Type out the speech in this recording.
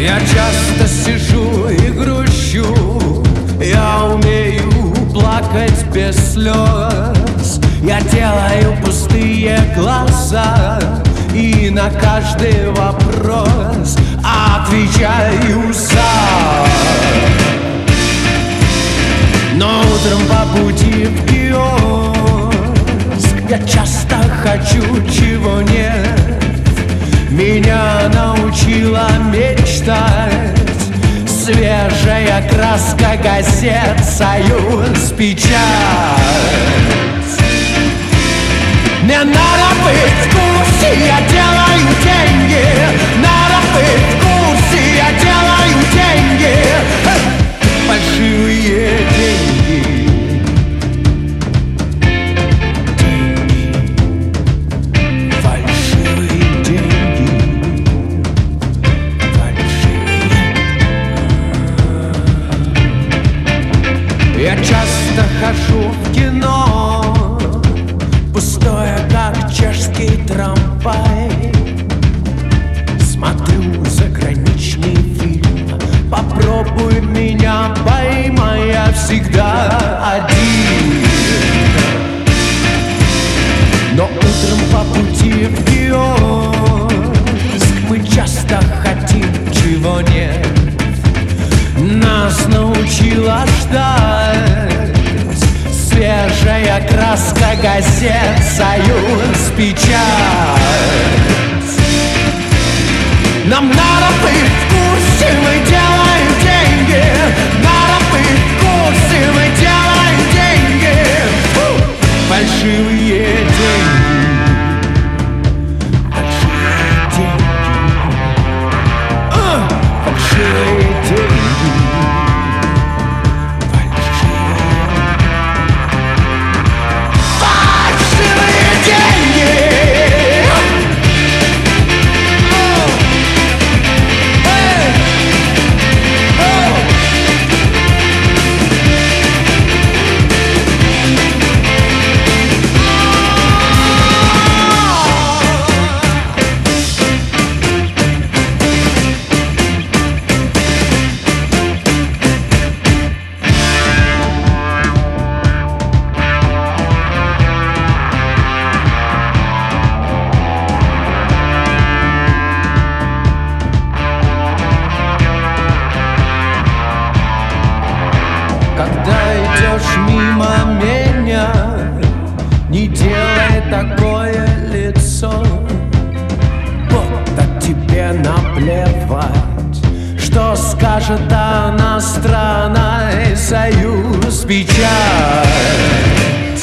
Я часто сижу и грущу, я умею плакать без слез. Я делаю пустые глаза и на каждый вопрос отвечаю сам. Но утром по пути в киоск я часто хочу, чего нет. Меня научила мечтать свежая краска газет, союз, печать. Мне надо быть в курсе, я делаю деньги. Надо быть в курсе, я делаю деньги. Большие деньги. Я часто хожу в кино, пустое, как чешский трамвай. Смотрю заграничный фильм, попробуй меня поймай, я всегда один. Но утром по пути в киоск мы часто хотим, чего нет. Нас научила ждать свежая краска газет, союз, печать. Нам надо быть в курсе, мы делаем деньги. Надо быть в курсе, мы делаем деньги. Фальшивые деньги. Фальшивые деньги. Когда идешь мимо меня, не делай такое лицо, будто тебе наплевать, что скажет она, страна и союз, печать.